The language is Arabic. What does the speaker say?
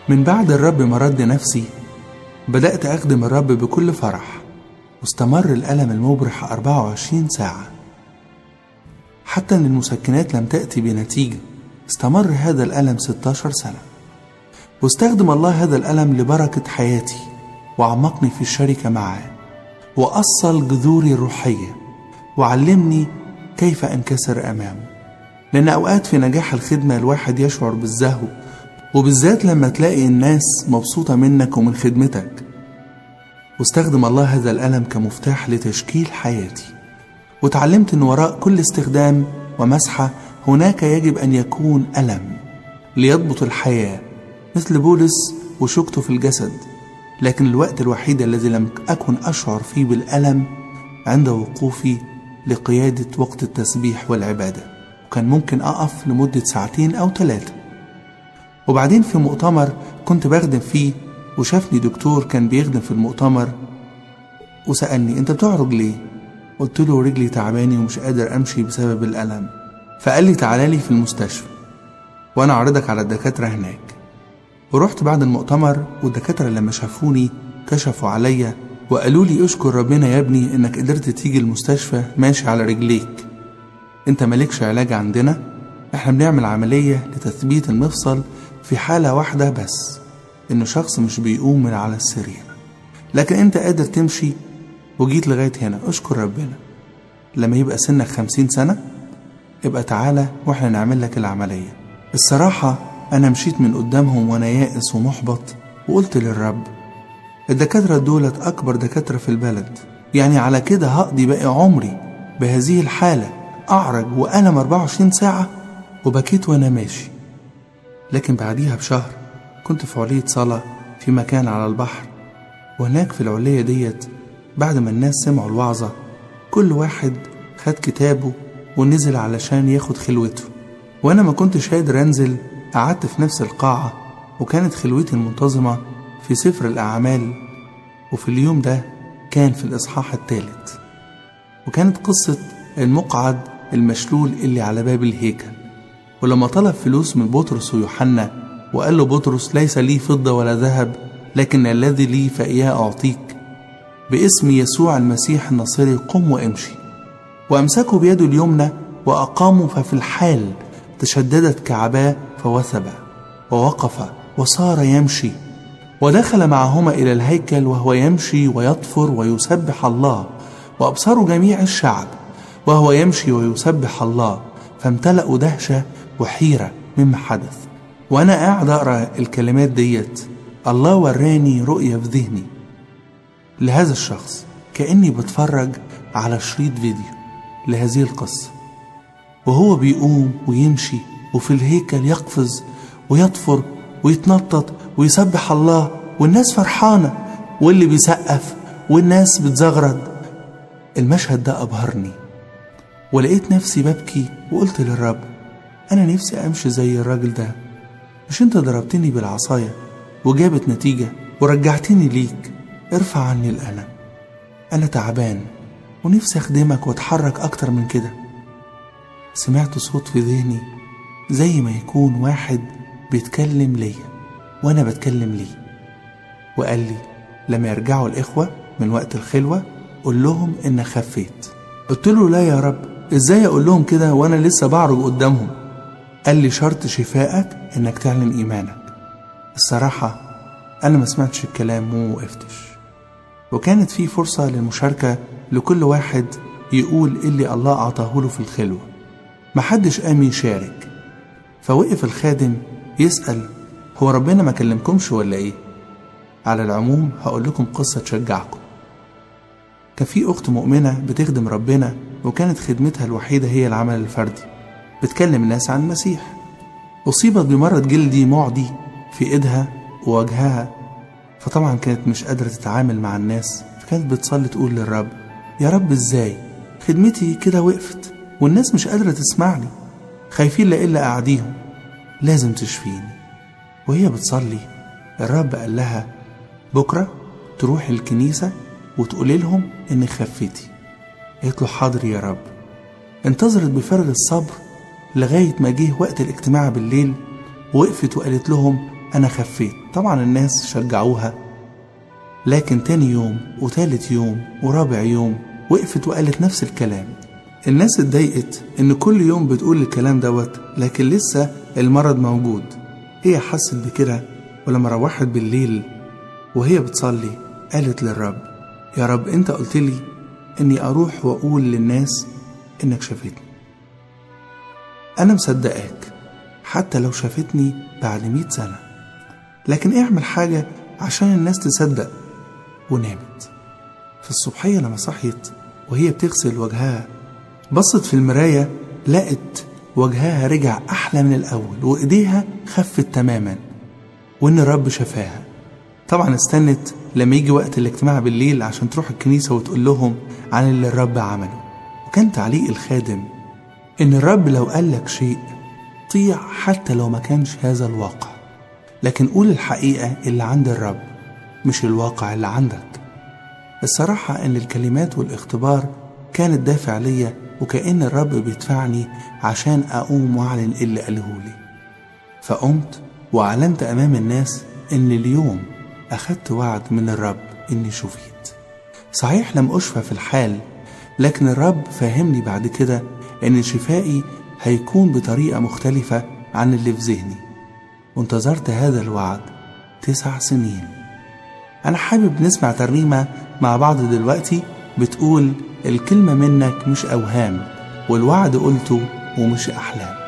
من بعد الرب ما رد نفسي بدأت أخدم الرب بكل فرح، واستمر الألم المبرح 24 ساعة. حتى أن المسكنات لم تأتي بنتيجة، استمر هذا الألم 16 سنة. واستخدم الله هذا الألم لبركة حياتي، وعمقني في الشركة معه، وأصل جذوري الروحية، وعلمني كيف أنكسر أمامه. لأن أوقات في نجاح الخدمة الواحد يشعر بالزهو، وبالذات لما تلاقي الناس مبسوطة منك ومن خدمتك. واستخدم الله هذا الألم كمفتاح لتشكيل حياتي، وتعلمت أن وراء كل استخدام ومسحة هناك يجب أن يكون ألم ليضبط الحياة، مثل بولس وشوكته في الجسد. لكن الوقت الوحيد الذي لم أكن أشعر فيه بالألم عند وقوفي لقيادة وقت التسبيح والعبادة، وكان ممكن أقف لمدة 2 أو 3. وبعدين في مؤتمر كنت بخدم فيه، وشافني دكتور كان بيخدم في المؤتمر وسألني: أنت بتعرج ليه؟ قلت له: رجلي تعباني ومش قادر أمشي بسبب الألم. فقال لي: تعالى في المستشفى وأنا أعرضك على الدكاترة هناك. ورحت بعد المؤتمر، والدكاترة لما شافوني كشفوا عليا وقالوا لي: اشكر ربنا يا ابني إنك قدرت تيجي المستشفى ماشي على رجليك، أنت مالكش علاج عندنا، احنا بنعمل عملية لتثبيت المفصل في حالة واحدة بس، إنه شخص مش بيقوم من على السرير، لكن أنت قادر تمشي وجيت لغاية هنا، اشكر ربنا. لما يبقى سنك 50 سنة ابقى تعالى واحنا نعمل لك العملية. الصراحة أنا مشيت من قدامهم وأنا يائس ومحبط، وقلت للرب: الدكاترة دولت أكبر دكاترة في البلد، يعني على كده هقضي باقي عمري بهذه الحالة، أعرج وألم 24 ساعة؟ وبكيت وأنا ماشي. لكن بعديها بشهر كنت في علية صلاة في مكان على البحر، وهناك في العلية ديت بعد ما الناس سمعوا الوعظة كل واحد خد كتابه ونزل علشان ياخد خلوته، وأنا ما كنتش قادر أنزل. قعدت في نفس القاعة، وكانت خلوتي المنتظمة في سفر الأعمال، وفي اليوم ده كان في الإصحاح 3، وكانت قصة المقعد المشلول اللي على باب الهيكل. ولما طلب فلوس من بطرس ويوحنا وقال له بطرس: ليس لي فضة ولا ذهب، لكن الذي لي فإياه أعطيك، باسم يسوع المسيح الناصري قم وامشي. وأمسكوا بيده اليمنى وأقاموا، ففي الحال تشددت كعباه فوثب ووقف وصار يمشي. ودخل معهما إلى الهيكل وهو يمشي ويطفر ويسبح الله، وأبصروا جميع الشعب وهو يمشي ويسبح الله، فامتلأوا دهشة وحيرة مما حدث. وأنا قاعد أقرأ الكلمات ديت، الله وراني رؤية في ذهني لهذا الشخص، كأني بتفرج على شريط فيديو لهذه القصة، وهو بيقوم ويمشي وفي الهيكل يقفز ويطفر ويتنطط ويسبح الله، والناس فرحانة واللي بيسقف والناس بتزغرد. المشهد ده أبهرني، ولقيت نفسي ببكي وقلت للرب: أنا نفسي أمشي زي الراجل ده، مش أنت ضربتني بالعصاية وجابت نتيجة ورجعتني ليك؟ ارفع عني الألم، أنا تعبان ونفسي أخدمك وأتحرك أكتر من كده. سمعت صوت في ذهني زي ما يكون واحد بيتكلم ليا وأنا بتكلم ليه، وقال لي: لما يرجعوا الإخوة من وقت الخلوة قل لهم إن خفيت. قلت له: لا يا رب، إزاي أقول لهم كده وأنا لسه بعرج قدامهم؟ قال لي: شرط شفائك إنك تعلن إيمانك. الصراحة أنا ما سمعتش الكلام ووقفتش، وكانت في فرصة للمشاركة لكل واحد يقول اللي الله أعطاه له في الخلوة. محدش قام يشارك، فوقف الخادم يسأل: هو ربنا ما كلمكمش ولا إيه؟ على العموم هقول لكم قصة تشجعكم. كان في أخت مؤمنة بتخدم ربنا، وكانت خدمتها الوحيدة هي العمل الفردي، بتكلم الناس عن المسيح. أصيبت بمرض جلدي معدي في إيدها ووجهها، فطبعا كانت مش قادرة تتعامل مع الناس، فكانت بتصلي تقول للرب: يا رب إزاي خدمتي كده وقفت والناس مش قادرة تسمعني، خايفين لا إلا أعديهم، لازم تشفيني. وهي بتصلي الرب قال لها: بكرة تروح الكنيسة وتقولي لهم إني خفتي. قالت له: حاضر يا رب. انتظرت بفارغ الصبر لغاية ما جه وقت الاجتماع بالليل، ووقفت وقالت لهم: أنا خفيت. طبعا الناس شجعوها، لكن تاني يوم وتالت يوم ورابع يوم وقفت وقالت نفس الكلام. الناس اتضايقت ان كل يوم بتقول الكلام دوت لكن لسه المرض موجود. هي حست بكده، ولما روحت بالليل وهي بتصلي قالت للرب: يا رب انت قلت لي اني اروح واقول للناس انك شافتني، انا مصدقاك حتى لو شافتني بعد 100 سنة، لكن اعمل حاجة عشان الناس تصدق. ونامت. في الصبحية لما صحيت وهي بتغسل وجهها بصت في المراية، لقت وجهها رجع أحلى من الأول وإيديها خفت تماما، وإن الرب شفاها. طبعا استنت لما يجي وقت الاجتماع بالليل عشان تروح الكنيسة وتقول لهم عن اللي الرب عمله. وكان تعليق الخادم إن الرب لو قالك شيء طيع حتى لو ما كانش هذا الواقع، لكن قول الحقيقة اللي عند الرب مش الواقع اللي عندك. الصراحة إن الكلمات والاختبار كانت دافع ليا، وكأن الرب بيدفعني عشان أقوم وأعلن اللي قالهولي. فقمت وأعلنت أمام الناس إن اليوم أخدت وعد من الرب إني شفيت. صحيح لم أشفى في الحال، لكن الرب فهمني بعد كده إن شفائي هيكون بطريقة مختلفة عن اللي في ذهني. وانتظرت هذا الوعد 9 سنين. أنا حابب نسمع ترنيمة مع بعض دلوقتي بتقول: الكلمة منك مش أوهام، والوعد قلته ومش أحلام.